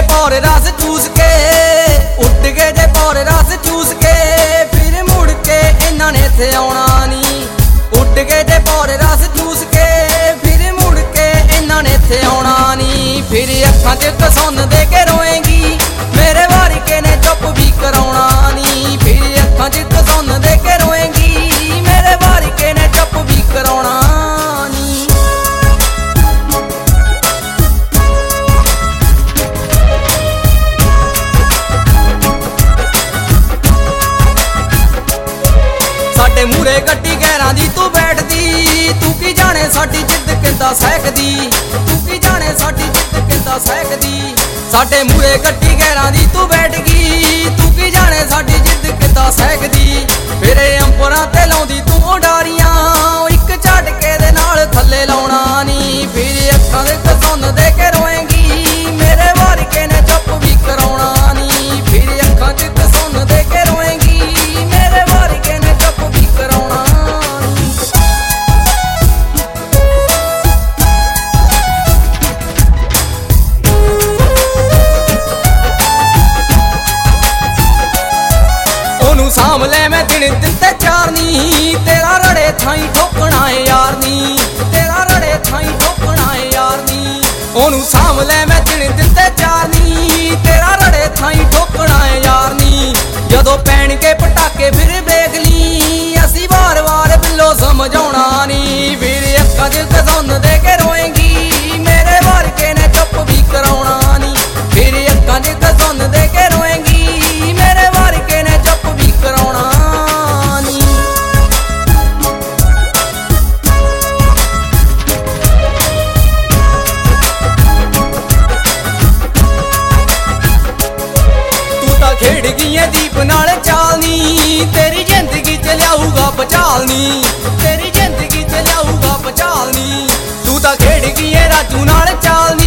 पौर रस चूस के, उठ गए जे पौर रस चूस के, फिर मुड़ के इन्हां ने इत्थे आउणा नी। उठ गए जे पौर रस चूस के, फिर मुड़ के इन्हां ने इत्थे आउणा नी। फिर अखां च कसुन दे के रोएंगी, मेरे वारिके ने चुप भी कराउणा नी। फिर अखां च कसुन दे के रोएंगी, मेरे वारिके ने चुप भी कराउणा नी। साडे मूरे गड्डी गैरां दी तू बैठदी, तू की जाने साडी जिद्द किंदा सहकदी, तू की जाने साडी जिद्द किंदा सहकदी। साडे मूरे गड्डी गैरां दी तू बैठ गई, तू की जाने साडी जिद्द किंदा सहकदी। फिर अंबरां ते लाउंदी तू उडारियां, इक झटके दे नाल थल्ले लाउणा नी। फिर अखां दे कसुन दे के रोएंगी, मेरे वारिके ने चुप भी कराउणा नी। फिर अखां च कसुन दे के रोएंगी, मेरे वारिके ने चुप भी कराउणा नी। ओनू साम ले मैं दिन ते चार नी, तेरा रड़े थाई ठोकना है यार नी, तेरा रड़े थाई ठोकना है यार नी। ओनू साम ले मैं दिन ते चार नी, तेरा रड़े थाई ठोकना है यार नी। जदों पैण के पटाके फिर बेगली, असी बार बार बिल्लो समझाउणा नी। फिर अखां च कसुन दे के रोएंगी, मेरे वारिके ने चुप भी कराउणा नी। फिर अखां च कसुन दे के रोएंगी, मेरे वारिके ने चुप भी कराउणा नी। तू तां खेड गई है दीप नाल चालनी, तेरी जिंदगी च लियाऊगा बचालनी, तेरी जिंदगी च लियाऊगा बचालनी। तू तां खेड गई है राजू नाल चालनी,